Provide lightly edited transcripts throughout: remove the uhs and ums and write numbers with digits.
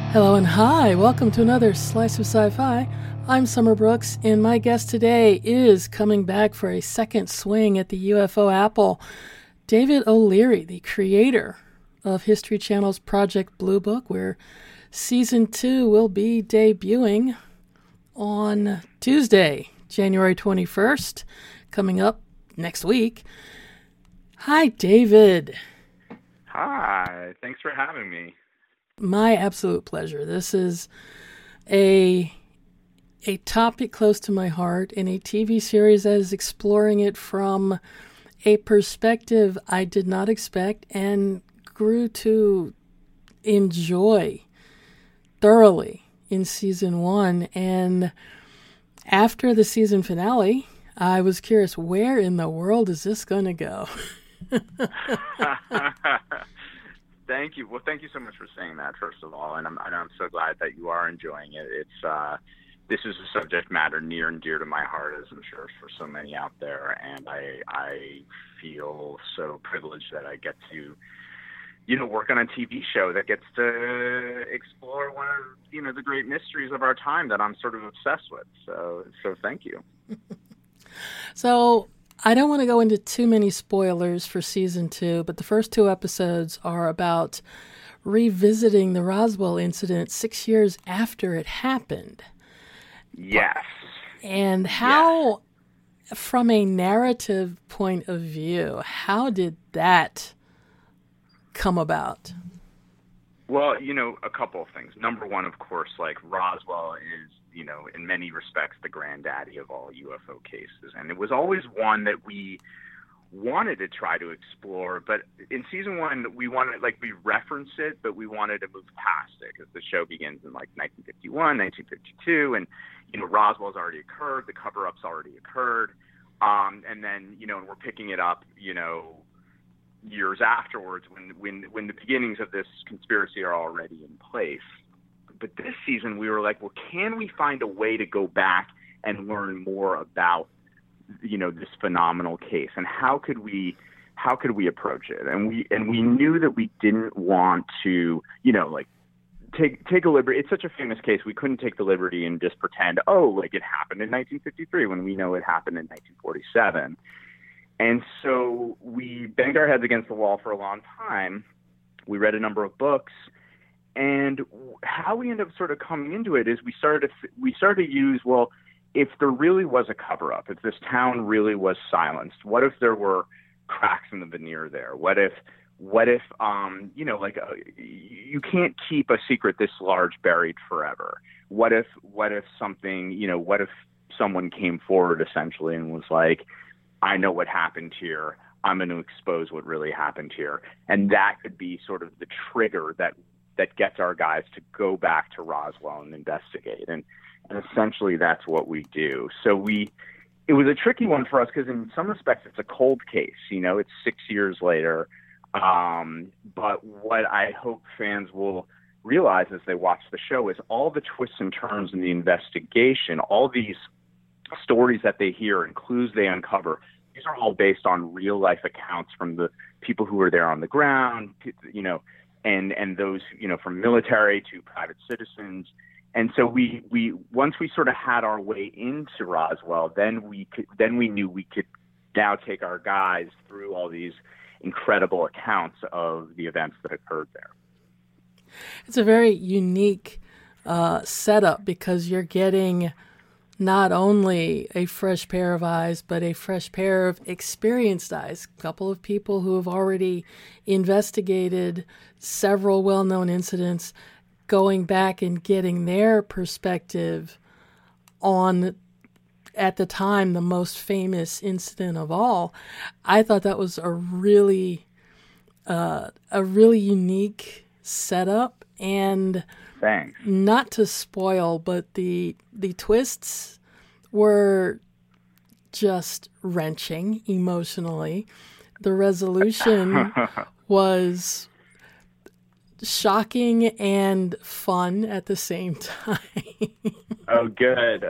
Hello and hi, welcome to another Slice of Sci-Fi. I'm Summer Brooks, and my guest today is coming back for a second swing at the UFO apple, David O'Leary, the creator of History Channel's Project Blue Book, where Season 2 will be debuting on Tuesday, January 21st, coming up next week. Hi, David. Hi, thanks for having me. My absolute pleasure. This is a topic close to my heart and a TV series that is exploring it from a perspective I did not expect and grew to enjoy thoroughly in season 1. And after the season finale, I was curious, where in the world is this going to go? Thank you. Well, thank you so much for saying that, first of all, and I'm so glad that you are enjoying it. This is a subject matter near and dear to my heart, as I'm sure for so many out there, and I feel so privileged that I get to, work on a TV show that gets to explore one of, the great mysteries of our time that I'm sort of obsessed with. So thank you. So I don't want to go into too many spoilers for season 2, but the first 2 episodes are about revisiting the Roswell incident 6 years after it happened. Yes. And how, from a narrative point of view, how did that come about? Well, a couple of things. Number one, of course, Roswell is, in many respects, the granddaddy of all UFO cases. And it was always one that we wanted to try to explore. But in season 1, we reference it, but we wanted to move past it because the show begins in 1951, 1952. And, Roswell's already occurred. The cover-up's already occurred. And then, we're picking it up, years afterwards when the beginnings of this conspiracy are already in place. But this season we were like, well, can we find a way to go back and learn more about, this phenomenal case, and how could we approach it? And we knew that we didn't want to, take a liberty. It's such a famous case. We couldn't take the liberty and just pretend, it happened in 1953 when we know it happened in 1947. And so we banged our heads against the wall for a long time. We read a number of books, and how we ended up sort of coming into it is we started to use, well, if there really was a cover-up, if this town really was silenced, what if there were cracks in the veneer there? What if you can't keep a secret this large buried forever? What if something, what if someone came forward essentially and was like, I know what happened here. I'm going to expose what really happened here. And that could be sort of the trigger that gets our guys to go back to Roswell and investigate. And essentially that's what we do. So it was a tricky one for us because in some respects it's a cold case. It's 6 years later. But what I hope fans will realize as they watch the show is all the twists and turns in the investigation, all these stories that they hear and clues they uncover, these are all based on real life accounts from the people who were there on the ground, and those, from military to private citizens. And so we once we sort of had our way into Roswell, then we knew we could now take our guys through all these incredible accounts of the events that occurred there. It's a very unique setup because you're getting not only a fresh pair of eyes, but a fresh pair of experienced eyes. A couple of people who have already investigated several well-known incidents, going back and getting their perspective on, at the time, the most famous incident of all. I thought that was a really unique setup. And thanks. Not to spoil, but the twists were just wrenching emotionally. The resolution was shocking and fun at the same time. Oh, good.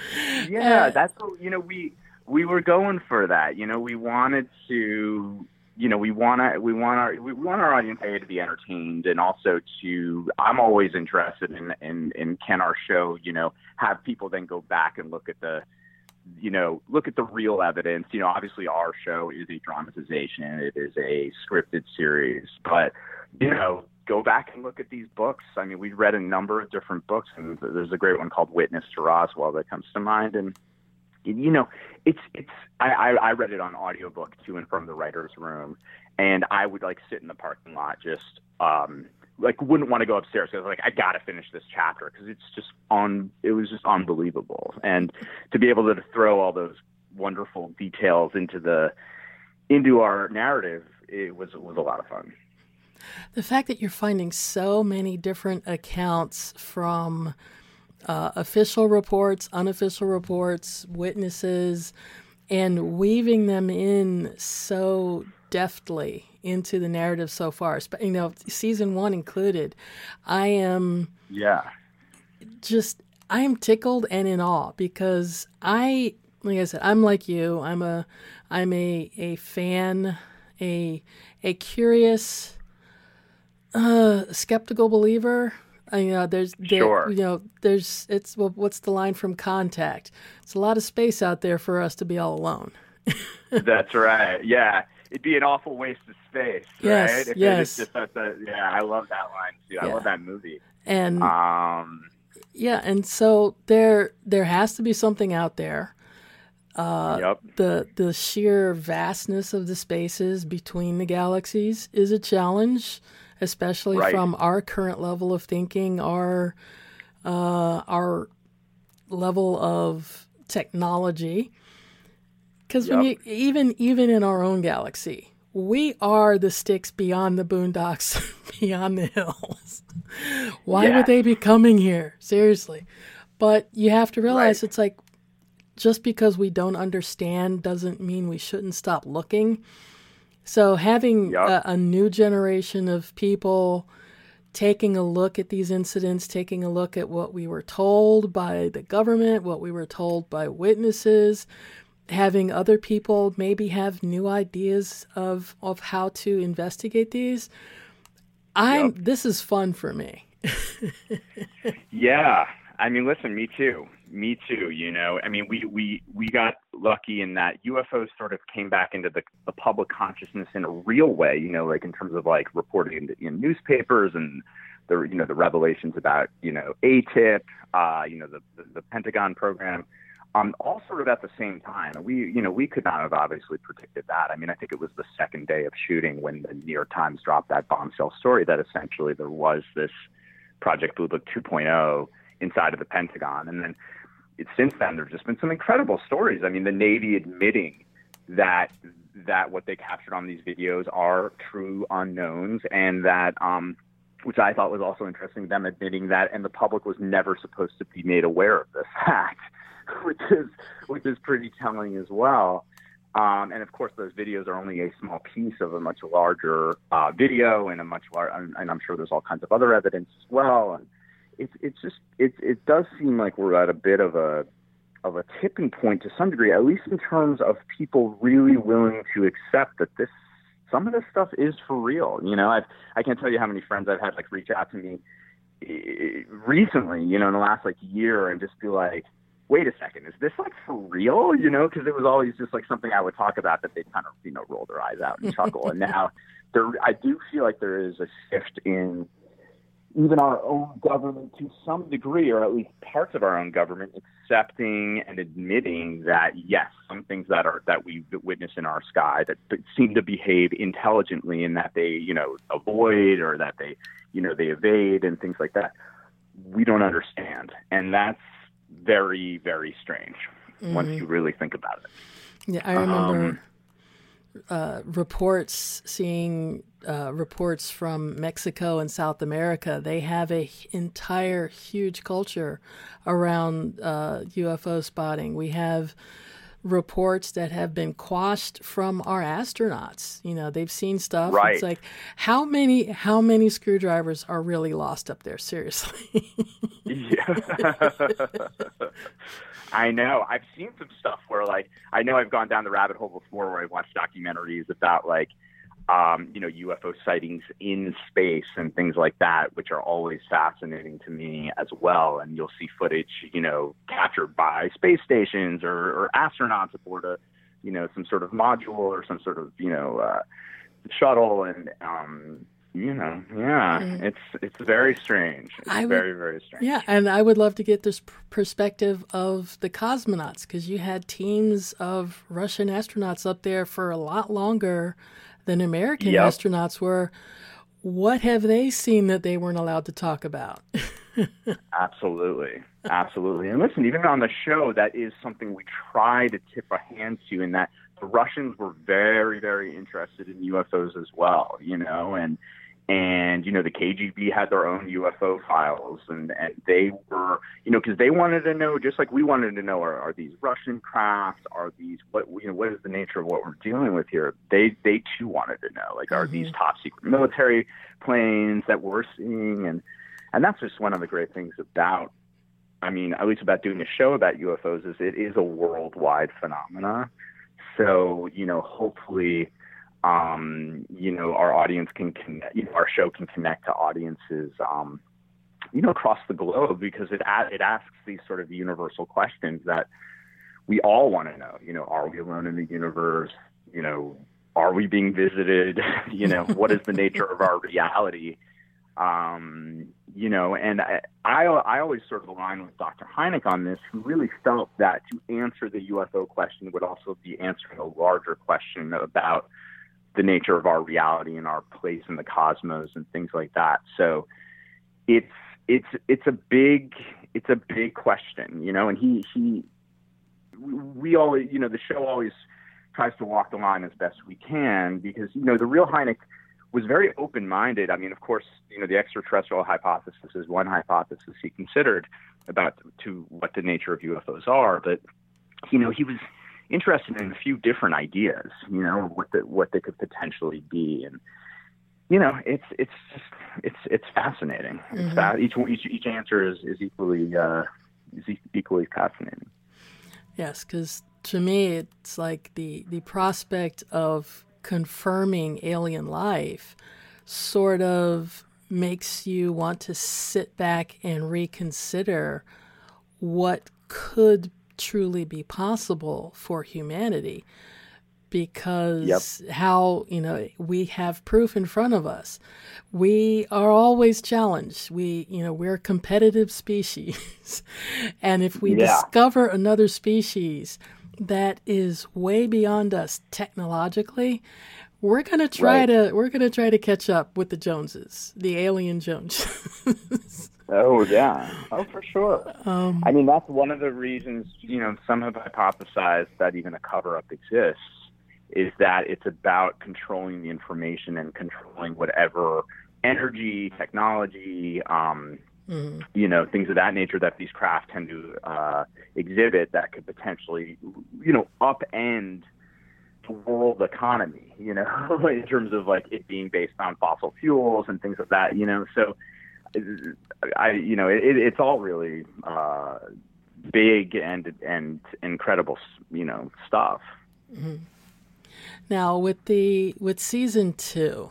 Yeah, that's what, we were going for that. We wanted to we want our audience to be entertained, and also I'm always interested in can our show, have people then go back and look at the real evidence. Obviously our show is a dramatization. It is a scripted series, but, go back and look at these books. I mean, we read a number of different books, and there's a great one called Witness to Roswell that comes to mind. And, I read it on audiobook to and from the writer's room, and I would sit in the parking lot, just, wouldn't want to go upstairs because I got to finish this chapter because it was just unbelievable. And to be able to throw all those wonderful details into our narrative, it was a lot of fun. The fact that you're finding so many different accounts from official reports, unofficial reports, witnesses, and weaving them in so deftly into the narrative so far, season 1 included, I am tickled and in awe because like I said, I'm like you. I'm a fan, a curious, skeptical believer. What's the line from Contact? It's a lot of space out there for us to be all alone. That's right. Yeah. It'd be an awful waste of space, yes, right? Yes. I love that line too. Yeah. I love that movie. And and so there has to be something out there. The sheer vastness of the spaces between the galaxies is a challenge, especially from our current level of thinking, our level of technology. Because even in our own galaxy, we are the sticks beyond the boondocks, beyond the hills. Why would they be coming here? Seriously. But you have to realize it's just because we don't understand doesn't mean we shouldn't stop looking. So having a new generation of people taking a look at these incidents, taking a look at what we were told by the government, what we were told by witnesses, having other people maybe have new ideas of how to investigate these. This is fun for me. Yeah. I mean, listen, me too. I mean, we got lucky in that UFOs sort of came back into the public consciousness in a real way, in terms of reporting in newspapers and the revelations about, ATIP, the Pentagon program. All sort of at the same time. We could not have obviously predicted that. I mean, I think it was the second day of shooting when the New York Times dropped that bombshell story that essentially there was this Project Blue Book 2.0 inside of the Pentagon. And then since then, there have just been some incredible stories. I mean, the Navy admitting that what they captured on these videos are true unknowns, and that, which I thought was also interesting, them admitting that, and the public was never supposed to be made aware of this fact. Which is pretty telling as well. And of course, those videos are only a small piece of a much larger video, and and I'm sure there's all kinds of other evidence as well. And it does seem like we're at a bit of a tipping point to some degree, at least in terms of people really willing to accept that some of this stuff is for real. I can't tell you how many friends I've had reach out to me recently, in the last year, and just be like, wait a second, is this for real? Because it was always just something I would talk about that they'd kind of, roll their eyes out and chuckle. And now I do feel like there is a shift in even our own government to some degree, or at least parts of our own government, accepting and admitting that, yes, some things that we witness in our sky that seem to behave intelligently, and that they, avoid, or that they evade and things like that, we don't understand. And that's very, very strange once you really think about it. Yeah, I remember seeing reports from Mexico and South America. They have a entire huge culture around UFO spotting. We have reports that have been quashed from our astronauts. They've seen stuff. Right. It's how many screwdrivers are really lost up there? Seriously. Yeah. I know. I've seen some stuff where I know I've gone down the rabbit hole before where I've watched documentaries about UFO sightings in space and things like that, which are always fascinating to me as well. And you'll see footage, captured by space stations or astronauts aboard a, some sort of module or some sort of, shuttle. And, it's very strange. It's very, very strange. Yeah, and I would love to get this perspective of the cosmonauts, because you had teams of Russian astronauts up there for a lot longer than American astronauts were. What have they seen that they weren't allowed to talk about? Absolutely. And listen, even on the show, that is something we try to tip a hand to, in that the Russians were very, very interested in UFOs as well, and the KGB had their own UFO files, and they were, because they wanted to know, just like we wanted to know, are these Russian crafts? Are these, what is the nature of what we're dealing with here? They too wanted to know, like, are these top secret military planes that we're seeing? And that's just one of the great things about, at least about doing a show about UFOs, is it is a worldwide phenomena. So, hopefully, our audience can connect, our show can connect to audiences, across the globe, because it asks these sort of universal questions that we all want to know. Are we alone in the universe? Are we being visited? What is the nature of our reality? And I always sort of align with Dr. Hynek on this, who really felt that to answer the UFO question would also be answering a larger question about the nature of our reality and our place in the cosmos and things like that. So it's a big question, and we always, the show always tries to walk the line as best we can, because, the real Hynek was very open-minded. Of course, the extraterrestrial hypothesis is one hypothesis he considered about to what the nature of UFOs are, but, he was interested in a few different ideas, what they could potentially be. And, it's fascinating. Mm-hmm. Each answer is equally fascinating. Yes, because to me, it's like the prospect of confirming alien life sort of makes you want to sit back and reconsider what could truly be possible for humanity, because how, we have proof in front of us. We are always challenged. We're a competitive species. And if we discover another species that is way beyond us technologically, we're going to try to catch up with the Joneses, the alien Joneses. Oh, yeah. Oh, for sure. That's one of the reasons, some have hypothesized that even a cover-up exists, is that it's about controlling the information and controlling whatever energy, technology, things of that nature that these craft tend to exhibit that could potentially, upend the world economy, in terms of like it being based on fossil fuels and things like that, So it's all really big and incredible, stuff. Mm-hmm. Now with season 2,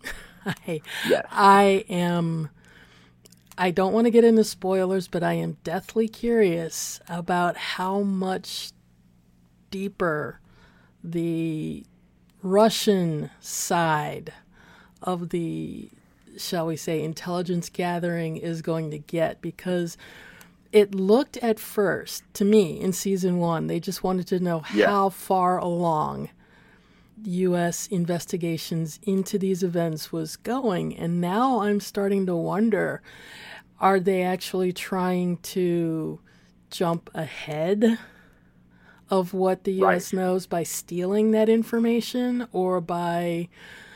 I don't want to get into spoilers, but I am deathly curious about how much deeper the Russian side of the, shall we say, intelligence gathering is going to get, because it looked at first, to me, in season 1, they just wanted to know how far along U.S. investigations into these events was going. And now I'm starting to wonder, are they actually trying to jump ahead of what the U.S. knows by stealing that information, or by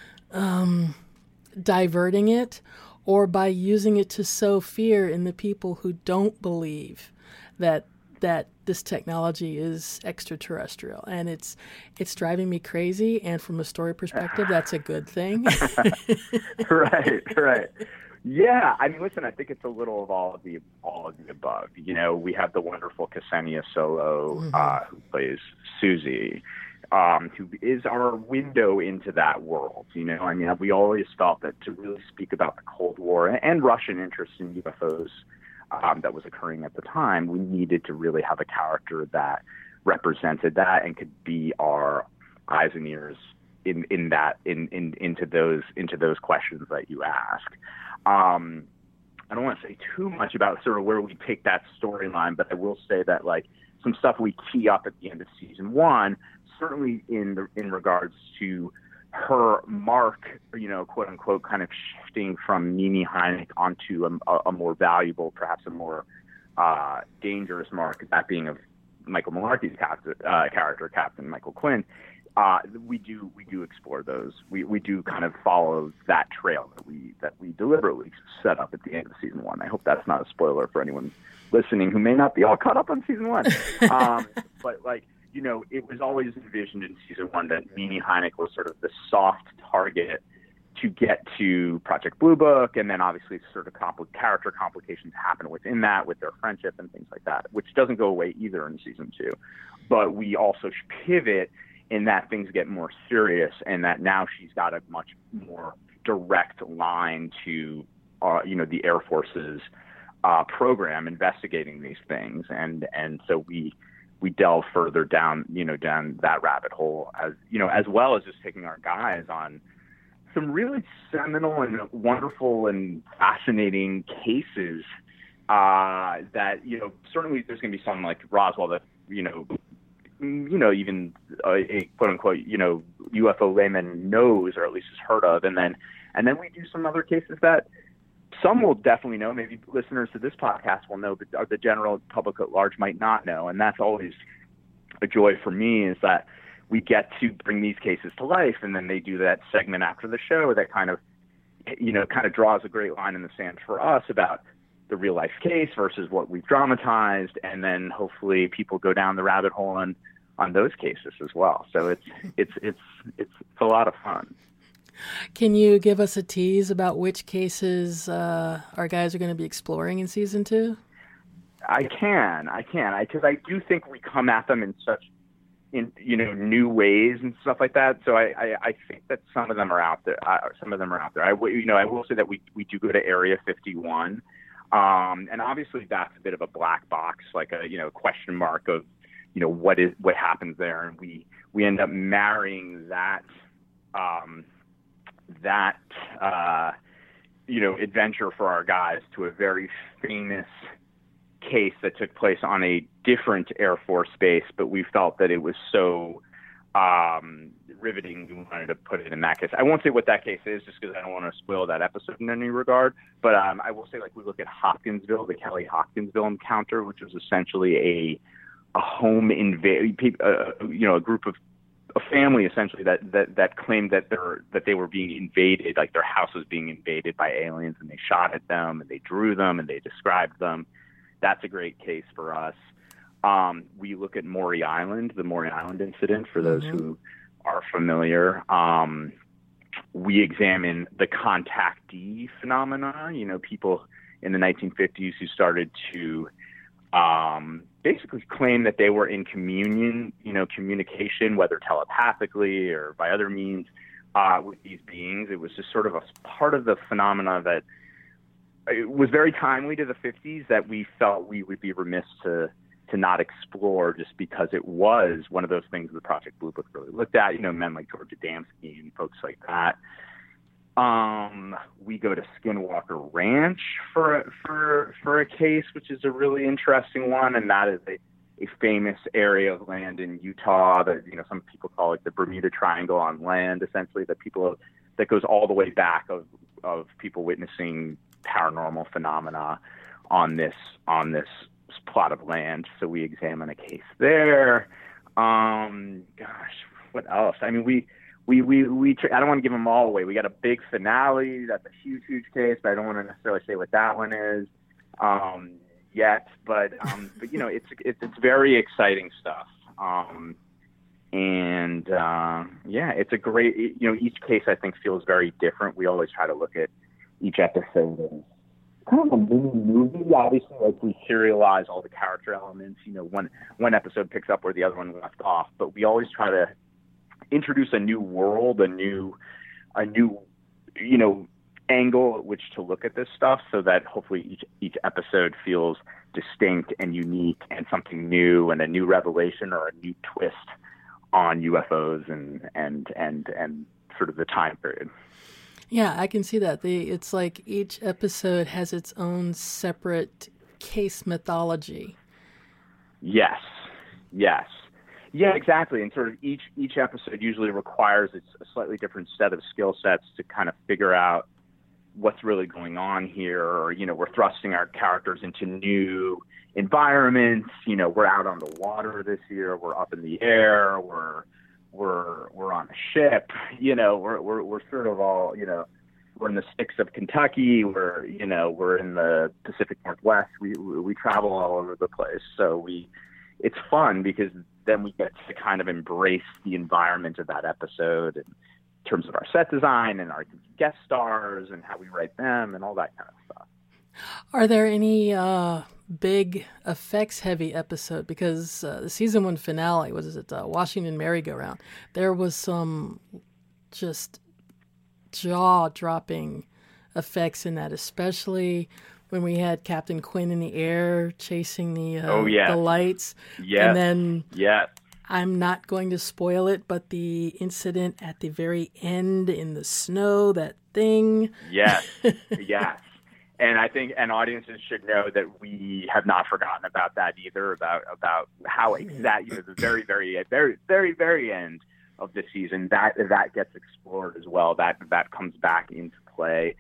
diverting it, or by using it to sow fear in the people who don't believe that this technology is extraterrestrial? And it's driving me crazy, and from a story perspective, that's a good thing. Right. Yeah, listen, I think it's a little of all of the above. We have the wonderful Ksenia Solo, who plays Susie. who is our window into that world. I mean, we always felt that to really speak about the Cold War and Russian interest in UFOs that was occurring at the time, we needed to really have a character that represented that and could be our eyes and ears into those questions that you ask. I don't want to say too much about sort of where we take that storyline, but I will say that like some stuff we tee up at the end of season 1, certainly in regards to her mark, quote unquote, kind of shifting from Mimi Heineck onto a more valuable, perhaps a more dangerous mark, that being of Michael Malarkey's character, Captain Michael Quinn. We do explore those. We do kind of follow that trail that we deliberately set up at the end of season 1. I hope that's not a spoiler for anyone listening who may not be all caught up on season 1. But like, it was always envisioned in season 1 that Mimi Heineck was sort of the soft target to get to Project Blue Book, and then obviously sort of character complications happen within that with their friendship and things like that, which doesn't go away either in season 2. But we also pivot in that things get more serious, and that now she's got a much more direct line to, the Air Force's program investigating these things, and so we delve further down that rabbit hole, as well as just taking our guys on some really seminal and wonderful and fascinating cases that certainly there's going to be some like Roswell that even a quote unquote, UFO layman knows, or at least has heard of. And then we do some other cases that some will definitely know, maybe listeners to this podcast will know, but the general public at large might not know. And that's always a joy for me, is that we get to bring these cases to life. And then they do that segment after the show that kind of draws a great line in the sand for us about the real life case versus what we've dramatized, and then hopefully people go down the rabbit hole on those cases as well. So it's a lot of fun. Can you give us a tease about which cases our guys are going to be exploring in season 2? I can, because I do think we come at them in such new ways and stuff like that. So I think that some of them are out there. I will say that we do go to Area 51. And obviously that's a bit of a black box, like a, question mark of, what happens there. And we end up marrying that adventure for our guys to a very famous case that took place on a different Air Force base, but we felt that it was so riveting, we wanted to put it in that case. I won't say what that case is, just because I don't want to spoil that episode in any regard, but I will say, like, we look at Hopkinsville, the Kelly Hopkinsville encounter, which was essentially a home a group of a family essentially that claimed that they were being invaded, like their house was being invaded by aliens, and they shot at them and they drew them and they described them. That's a great case for us. We look at Maury Island, the Maury Island incident, for those who are familiar. We examine the contactee phenomena, people in the 1950s who started to basically claim that they were in communication, whether telepathically or by other means, with these beings. It was just sort of a part of the phenomena that it was very timely to the 50s that we felt we would be remiss to not explore, just because it was one of those things the Project Blue Book really looked at, men like George Adamski and folks like that. We go to Skinwalker Ranch for a case, which is a really interesting one, and that is a famous area of land in Utah that some people call it the Bermuda Triangle on land, essentially, that goes all the way back of people witnessing paranormal phenomena on this plot of land. So we examine a case there. What else? I mean, we I don't want to give them all away. We got a big finale. That's a huge case, but I don't want to necessarily say what that one is yet. But it's very exciting stuff. It's a great. Each case I think feels very different. We always try to look at each episode as kind of a mini movie. Obviously, like, we serialize all the character elements. One episode picks up where the other one left off, but we always try to introduce a new world, a new angle at which to look at this stuff, so that hopefully each episode feels distinct and unique and something new and a new revelation or a new twist on UFOs and sort of the time period. Yeah, I can see that. It's like each episode has its own separate case mythology. Yes. Yeah, exactly. And sort of each episode usually requires a slightly different set of skill sets to kind of figure out what's really going on here. Or, we're thrusting our characters into new environments. We're out on the water this year. We're up in the air. We're on a ship. We're sort of all, we're in the sticks of Kentucky. We're in the Pacific Northwest. We travel all over the place. So it's fun because then we get to kind of embrace the environment of that episode in terms of our set design and our guest stars and how we write them and all that kind of stuff. Are there any big effects-heavy episode? Because the season 1 finale, Washington Merry-Go-Round, there was some just jaw-dropping effects in that, especially when we had Captain Quinn in the air chasing the lights. Yeah. And then I'm not going to spoil it, but the incident at the very end in the snow, that thing. Yes. And I think audiences should know that we have not forgotten about that either, about how exactly the very, very, very, very, very end of the season, that gets explored as well. That comes back into play.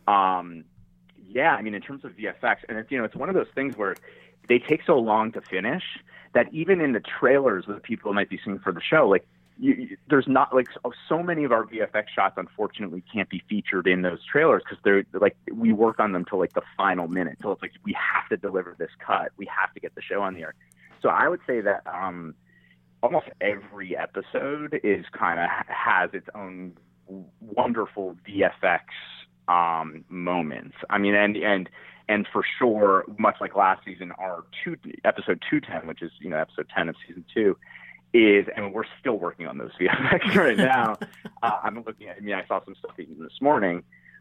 In terms of VFX, and it's one of those things where they take so long to finish that even in the trailers that people might be seeing for the show, there's not so many of our VFX shots unfortunately can't be featured in those trailers because they're we work on them till the final minute. So it's we have to deliver this cut. We have to get the show on the air. So I would say that almost every episode is kind of has its own wonderful VFX moments. I mean, and for sure, much like last season, our episode 210, which is episode 10 of season 2, and we're still working on those VFX right now. I'm looking at. I saw some stuff even this morning.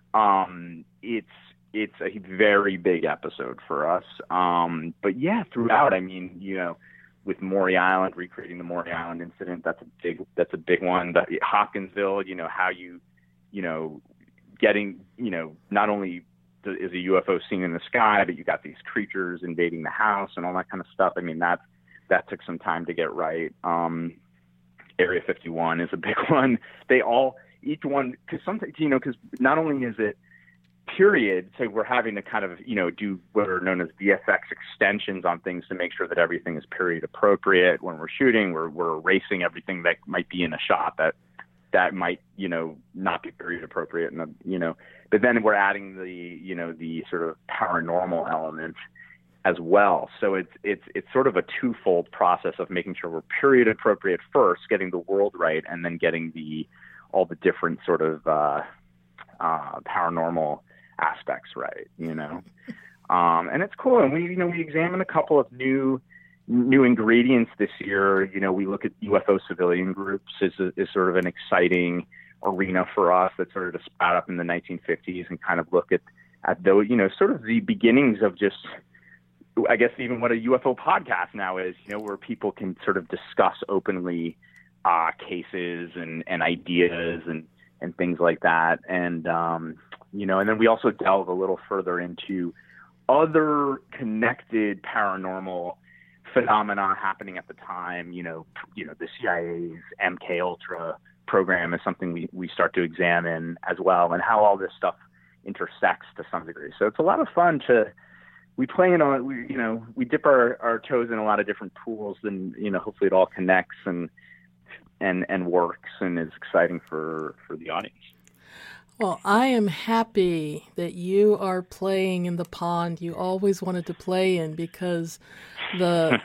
It's a very big episode for us. But yeah, throughout, with Maury Island, recreating the Maury Island incident, that's a big one. But Hopkinsville, how getting, not only is a UFO seen in the sky, but you got these creatures invading the house and all that kind of stuff. That took some time to get right. Area 51 is a big one. Each one, because sometimes, because not only is it period, so we're having to kind of, do what are known as VFX extensions on things to make sure that everything is period appropriate. When we're shooting, we're erasing everything that might be in a shot that might, not be period appropriate. And, but then we're adding the sort of paranormal element as well. So it's sort of a twofold process of making sure we're period appropriate first, getting the world right, and then getting all the different sort of paranormal aspects right, and it's cool. And we examine a couple of new ingredients this year. We look at UFO civilian groups is sort of an exciting arena for us that sort of spat up in the 1950s and kind of look at those, sort of the beginnings of just, I guess, even what a UFO podcast now is, where people can sort of discuss openly cases and ideas and things like that. And, and then we also delve a little further into other connected paranormal phenomena happening at the time. The CIA's MK Ultra program is something we start to examine as well, and how all this stuff intersects to some degree. So it's a lot of fun we dip our toes in a lot of different pools, and hopefully it all connects and works and is exciting for the audience. Well, I am happy that you are playing in the pond you always wanted to play in, because the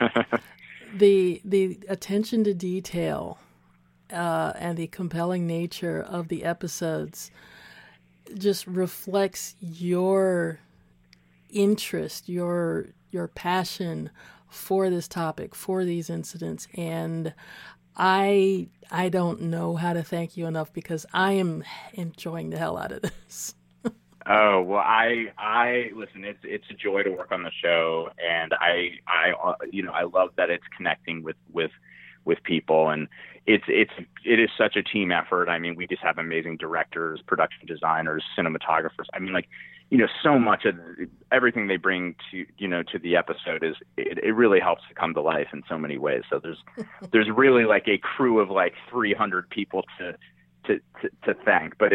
attention to detail and the compelling nature of the episodes just reflects your interest, your passion for this topic, for these incidents. And I don't know how to thank you enough because I am enjoying the hell out of this. Oh, well, I listen, it's a joy to work on the show, and I love that it's connecting with people, and it is such a team effort. I mean, we just have amazing directors, production designers, cinematographers. I mean, like, so much of everything they bring to the episode it really helps to come to life in so many ways. So there's really like a crew of like 300 people to thank, but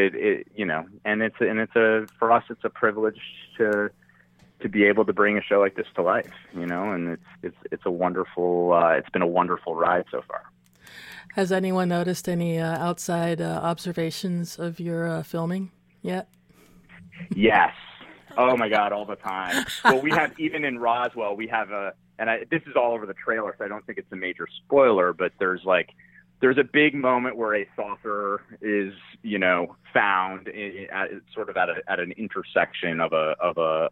for us it's a privilege to be able to bring a show like this to life, and it's a wonderful it's been a wonderful ride so far. Has anyone noticed any outside observations of your filming yet? Yes. Oh my God, all the time. Well, we have, even in Roswell, we have this is all over the trailer, so I don't think it's a major spoiler, but there's a big moment where a saucer is, found at an intersection of a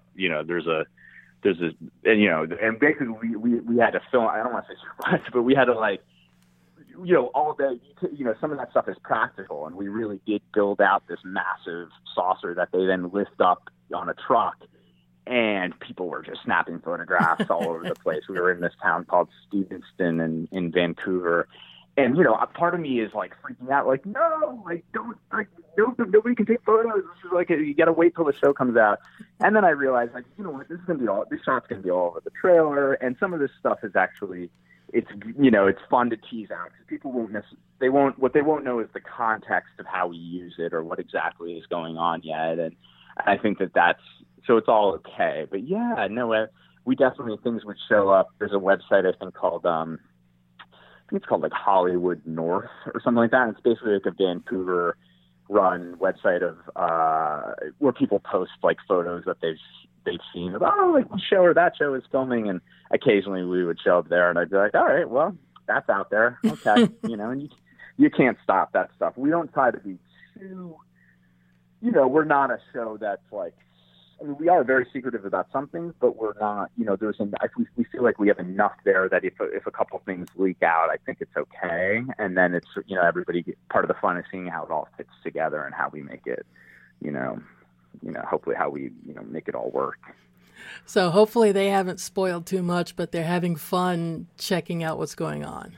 and basically we had to film. I don't want to say so much, but we had to all day. Some of that stuff is practical, and we really did build out this massive saucer that they then lift up on a truck, and people were just snapping photographs all over the place. We were in this town called Stevenston in Vancouver. And, a part of me is freaking out, no, don't, nobody can take photos. This is you got to wait till the show comes out. And then I realized, you know what, this shot's going to be all over the trailer. And some of this stuff is actually, it's fun to tease out because people what they won't know is the context of how we use it or what exactly is going on yet. And I think so it's all okay. But yeah, no, we definitely, things would show up. There's a website, I think, called, I think it's called Hollywood North or something like that. And it's basically a Vancouver run website of where people post photos that they've seen of this show or that show is filming, and occasionally we would show up there and I'd be like, all right, well, that's out there. Okay. And you can't stop that stuff. We don't try to be too, we're not a show that's we are very secretive about some things, but we're not, we feel like we have enough there that if a couple things leak out, I think it's okay. And then it's, part of the fun is seeing how it all fits together and how we make it, hopefully how we, make it all work. So hopefully they haven't spoiled too much, but they're having fun checking out what's going on.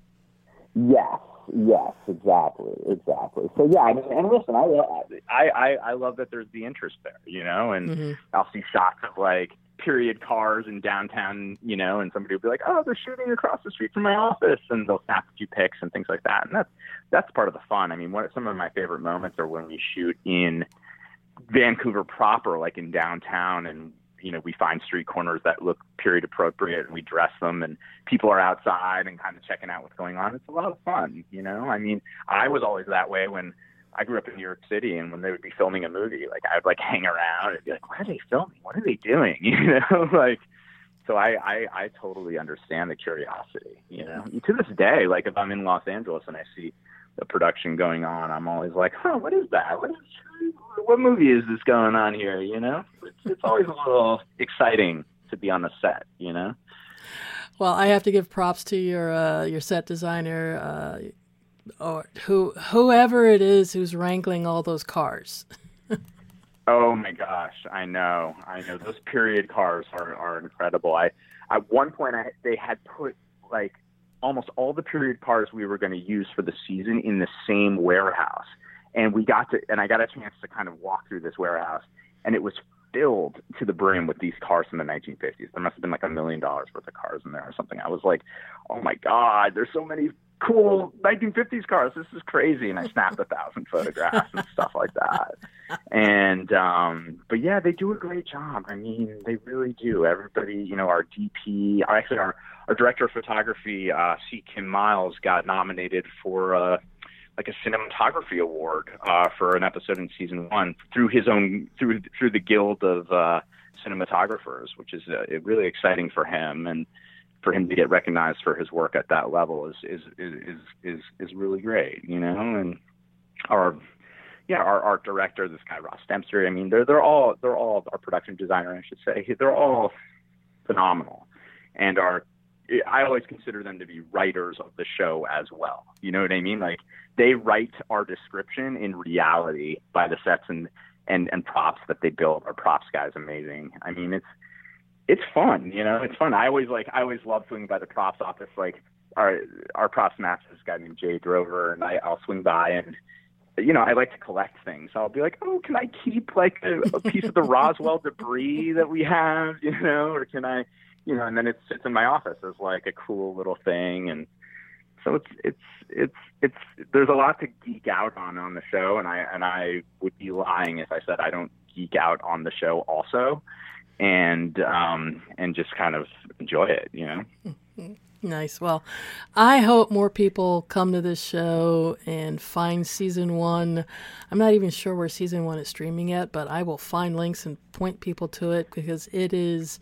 Yes, exactly. So yeah, I mean, and listen, I love that there's the interest there, and mm-hmm. I'll see shots of period cars in downtown, and somebody will be like, oh, they're shooting across the street from my office, and they'll snap a few pics and things like that, and that's part of the fun. I mean, some of my favorite moments are when we shoot in Vancouver proper, in downtown, and we find street corners that look period appropriate and we dress them and people are outside and kind of checking out what's going on. It's a lot of fun, I mean, I was always that way when I grew up in New York City, and when they would be filming a movie, I would hang around and be like, what are they filming? What are they doing? So I totally understand the curiosity, to this day, if I'm in Los Angeles and I see the production going on, I'm always like, what is that? What movie is this going on here? It's always a little exciting to be on the set, Well, I have to give props to your set designer, or whoever it is who's wrangling all those cars. Oh my gosh, I know. Those period cars are incredible. At one point they had put almost all the period cars we were going to use for the season in the same warehouse. And I got a chance to kind of walk through this warehouse, and it was filled to the brim with these cars from the 1950s. There must have been $1 million worth of cars in there or something. I was like, oh my God, there's so many cool 1950s cars. This is crazy. And I snapped 1,000 photographs and stuff like that. And, but yeah, they do a great job. I mean, they really do. Everybody, our DP, actually our director of photography, C. Kim Miles, got nominated for, a cinematography award for an episode in season 1 through the Guild of Cinematographers, which is really exciting for him, and for him to get recognized for his work at that level is really great, And our art director, this guy Ross Dempster, I mean, they're all our production designer, I should say, they're all phenomenal, and our I always consider them to be writers of the show as well. You know what I mean? Like they write our description in reality by the sets and props that they build. Our props guy's amazing. I mean, it's fun, you know, it's fun. I always love swinging by the props office. Like our props master is this guy named Jay Drover, and I'll swing by and, you know, I like to collect things. So I'll be like, oh, can I keep like a piece of the Roswell debris that we have, you know, or can I, you know, and then it sits in my office as like a cool little thing. And so it's there's a lot to geek out on the show. And I would be lying if I said I don't geek out on the show also. And just kind of enjoy it, you know? Nice. Well, I hope more people come to this show and find season 1. I'm not even sure where season 1 is streaming yet, but I will find links and point people to it because it is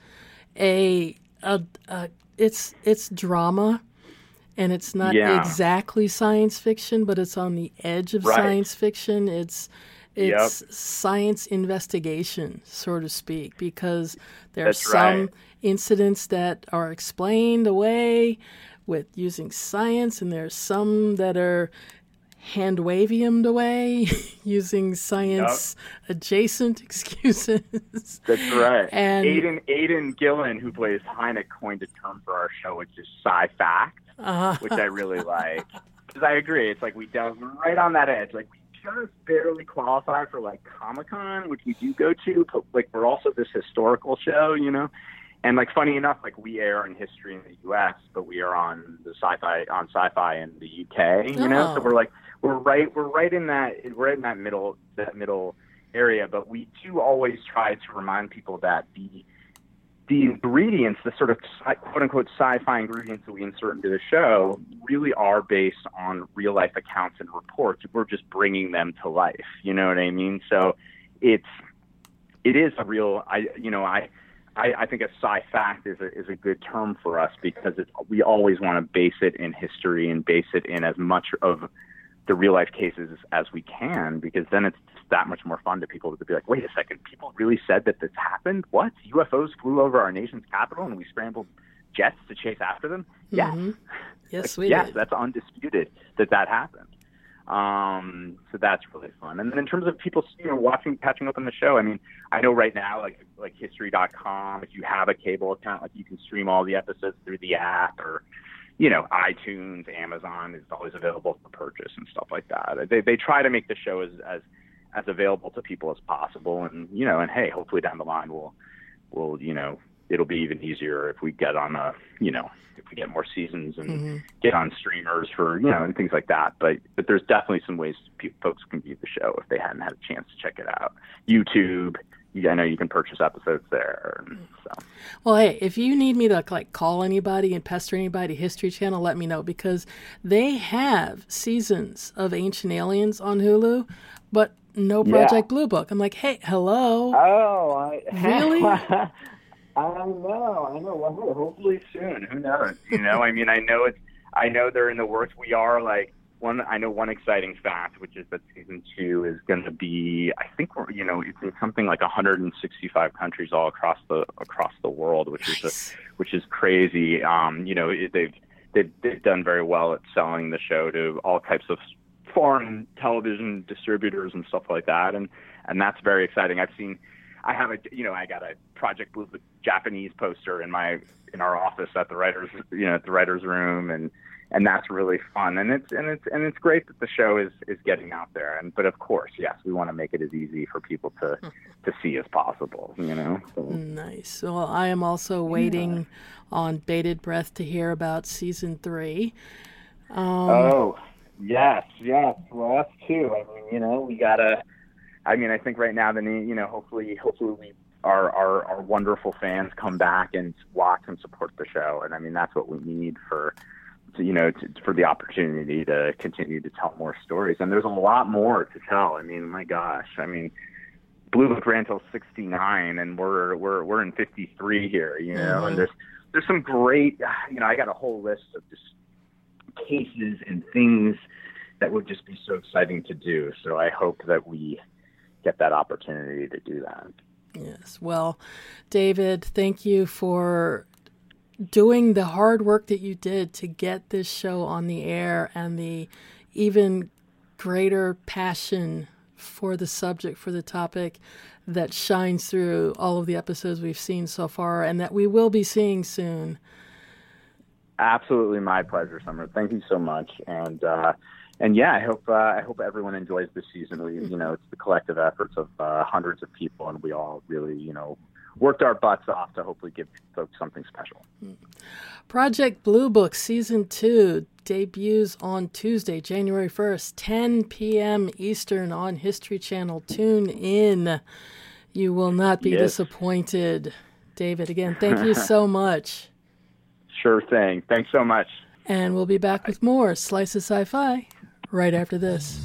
it's drama, and it's not exactly science fiction, but it's on the edge of science fiction. It's science investigation, so to speak, because there are some incidents that are explained away with using science, and there are some that are hand-waviumed away using science-adjacent excuses. That's right. And Aidan Gillen, who plays Hynek, coined a term for our show, which is sci-fact, which I really like. Because I agree. It's like we delve right on that edge. Like, we just barely qualify for, like, Comic-Con, which we do go to, but, like, we're also this historical show, you know? And like, funny enough, like we air in history in the U.S., but we are on sci-fi in the U.K. You know, so we're right in that middle area. But we do always try to remind people that the ingredients, the sort of quote unquote sci-fi ingredients that we insert into the show, really are based on real life accounts and reports. We're just bringing them to life. You know what I mean? So it is a real. I think a sci-fact is a good term for us because we always want to base it in history and base it in as much of the real life cases as we can, because then it's that much more fun to people to be like, wait a second, people really said that this happened? What? UFOs flew over our nation's capital and we scrambled jets to chase after them? Mm-hmm. Yes. Yes, we yes, did. that's undisputed that happened. So that's really fun. And then in terms of people, you know, catching up on the show, I mean, I know right now, like history.com, if you have a cable account, like you can stream all the episodes through the app, or, you know, iTunes, Amazon is always available for purchase and stuff like that. They try to make the show as available to people as possible. And, you know, and hey, hopefully down the line we'll, you know, it'll be even easier if we get on if we get more seasons and get on streamers for, you know, and things like that. But there's definitely some ways folks can view the show if they hadn't had a chance to check it out. YouTube, I know you can purchase episodes there. So. Well, hey, if you need me to like call anybody and pester anybody, History Channel, let me know, because they have seasons of Ancient Aliens on Hulu, but no Project Blue Book. I'm like, hey, hello. Oh, really? I know. Well, hopefully soon. Who knows? You know, I mean, I know they're in the works. We are one exciting fact, which is that season 2 is going to be, I think it's in something like 165 countries all across the world, which is crazy. You know, they've done very well at selling the show to all types of foreign television distributors and stuff like that, and that's very exciting. I got a Project Blue Book Japanese poster in our office at the writers room, and that's really fun. And it's great that the show is getting out there. But of course, yes, we want to make it as easy for people to see as possible, you know. So. Nice. Well, I am also waiting on bated breath to hear about season 3. Oh, yes. Well, us too. I mean, you know, we gotta. I mean, I think right now, hopefully our wonderful fans come back and watch and support the show. And I mean, that's what we need for the opportunity to continue to tell more stories. And there's a lot more to tell. I mean, my gosh, Blue Book ran till 69 and we're in 53 here, you know, and there's some great, I got a whole list of just cases and things that would just be so exciting to do. So I hope that we get that opportunity to do that. Yes. Well, David, thank you for doing the hard work that you did to get this show on the air, and the even greater passion for the subject, for the topic, that shines through all of the episodes we've seen so far and that we will be seeing soon. Absolutely my pleasure, Summer. Thank you so much. And yeah, I hope everyone enjoys this season. It's the collective efforts of hundreds of people, and we all really, worked our butts off to hopefully give folks something special. Project Blue Book Season 2 debuts on Tuesday, January 1st, 10 p.m. Eastern on History Channel. Tune in. You will not be disappointed. David, again, thank you so much. Sure thing. Thanks so much. And we'll be back with more Slice of Sci-Fi right after this.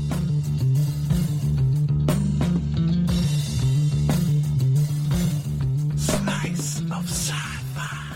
Slice of Sci-Fi.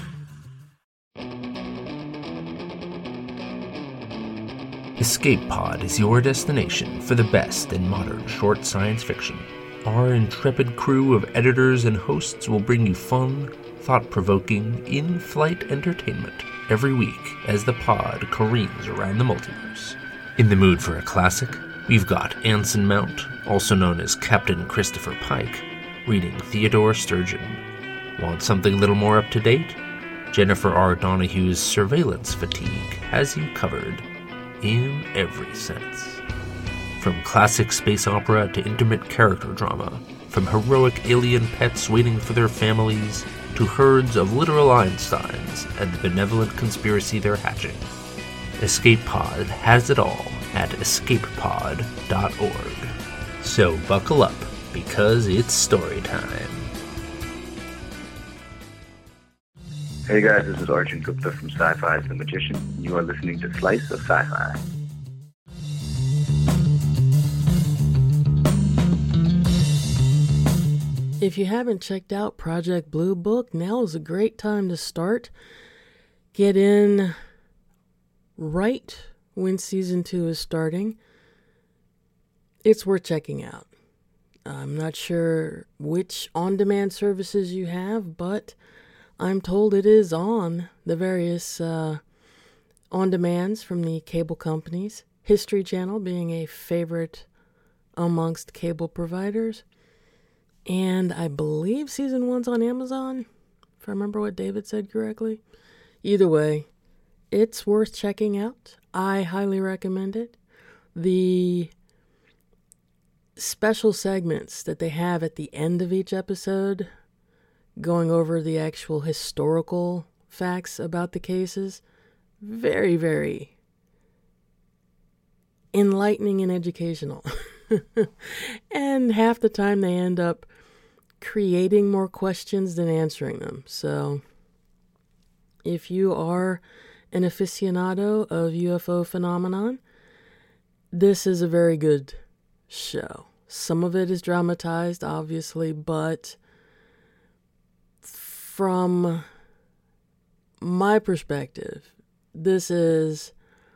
Escape Pod is your destination for the best in modern short science fiction. Our intrepid crew of editors and hosts will bring you fun, thought-provoking, in-flight entertainment every week as the pod careens around the multiverse. In the mood for a classic, we've got Anson Mount, also known as Captain Christopher Pike, reading Theodore Sturgeon. Want something a little more up-to-date? Jennifer R. Donohue's Surveillance Fatigue has you covered in every sense. From classic space opera to intimate character drama, from heroic alien pets waiting for their families to herds of literal Einsteins and the benevolent conspiracy they're hatching. Escape Pod has it all at escapepod.org. So buckle up, because it's story time. Hey guys, this is Arjun Gupta from Sci-Fi The Magician. You are listening to Slice of Sci-Fi. If you haven't checked out Project Blue Book, now is a great time to start. Get in right when Season 2 is starting. It's worth checking out. I'm not sure which on-demand services you have, but I'm told it is on the various on-demands from the cable companies. History Channel being a favorite amongst cable providers. And I believe Season 1's on Amazon, if I remember what David said correctly. Either way, it's worth checking out. I highly recommend it. The special segments that they have at the end of each episode, going over the actual historical facts about the cases, very, very enlightening and educational. And half the time they end up creating more questions than answering them. So if you are an aficionado of UFO phenomenon, this is a very good show. Some of it is dramatized, obviously, but from my perspective, this is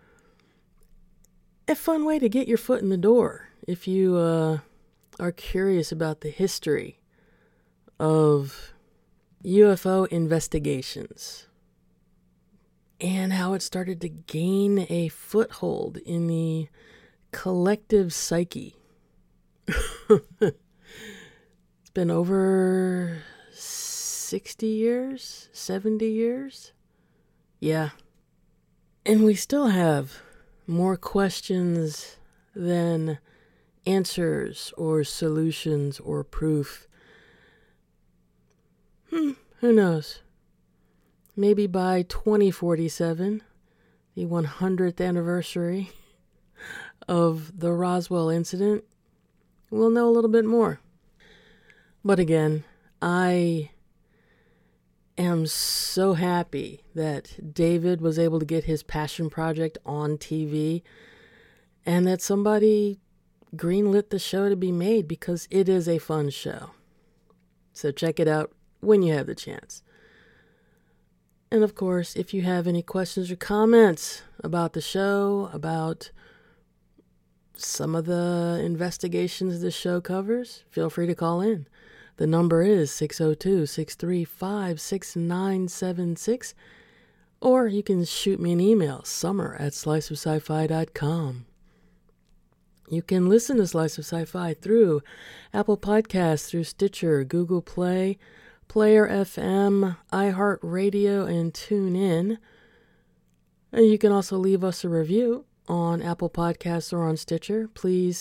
a fun way to get your foot in the door if you are curious about the history of UFO investigations and how it started to gain a foothold in the collective psyche. It's been over 60 years, 70 years. Yeah. And we still have more questions than answers or solutions or proof. Who knows? Maybe by 2047, the 100th anniversary of the Roswell incident, we'll know a little bit more. But again, I am so happy that David was able to get his passion project on TV and that somebody greenlit the show to be made, because it is a fun show. So check it out when you have the chance. And of course, if you have any questions or comments about the show, about some of the investigations the show covers, feel free to call in. The number is 602-635-6976, or you can shoot me an email, summer@sliceofsci-fi.com. You can listen to Slice of Sci-Fi through Apple Podcasts, through Stitcher, Google Play, Player FM, iHeartRadio, and TuneIn. And you can also leave us a review on Apple Podcasts or on Stitcher. Please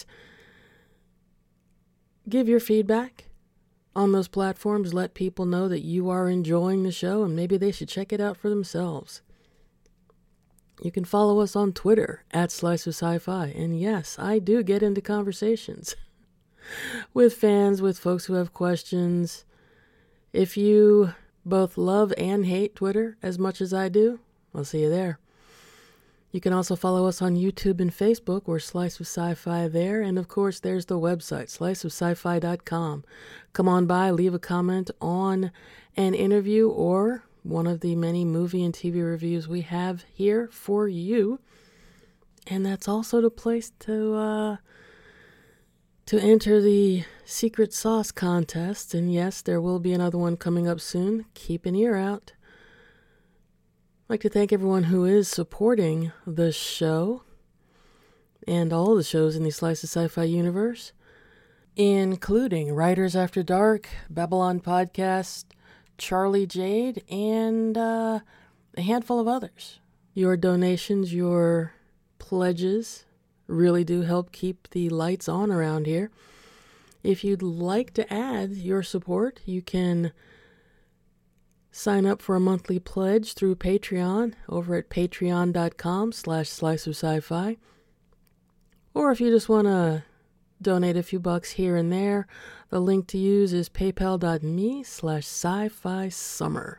give your feedback on those platforms. Let people know that you are enjoying the show and maybe they should check it out for themselves. You can follow us on Twitter @Slice of Sci-Fi. And yes, I do get into conversations with fans, with folks who have questions. If you both love and hate Twitter as much as I do, I'll see you there. You can also follow us on YouTube and Facebook. We're Slice of Sci-Fi there. And of course, there's the website, sliceofsci-fi.com. Come on by, leave a comment on an interview or one of the many movie and TV reviews we have here for you. And that's also the place to enter the Secret Sauce contest. And yes, there will be another one coming up soon. Keep an ear out. I'd like to thank everyone who is supporting the show and all the shows in the Slice of Sci-Fi universe, including Writers After Dark, Babylon Podcast, Charlie Jade, and a handful of others. Your donations, your pledges really do help keep the lights on around here. If you'd like to add your support, you can sign up for a monthly pledge through Patreon over at patreon.com/sliceofsci-fi. Or if you just want to donate a few bucks here and there, the link to use is paypal.me/sci-fi summer.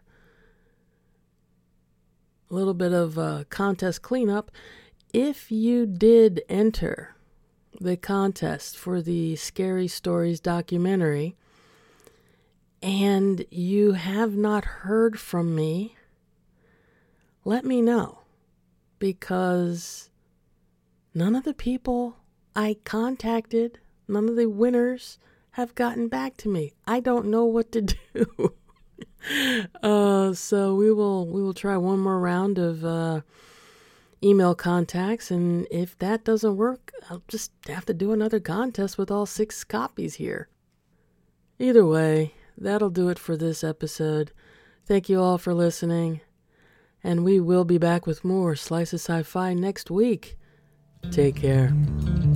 A little bit of contest cleanup. If you did enter the contest for the Scary Stories documentary and you have not heard from me, let me know, because none of the people I contacted, none of the winners have gotten back to me. I don't know what to do. So we will try one more round of email contacts, and if that doesn't work, I'll just have to do another contest with all 6 copies here. Either way, that'll do it for this episode. Thank you all for listening, and we will be back with more Slice of Sci-Fi next week. Take care.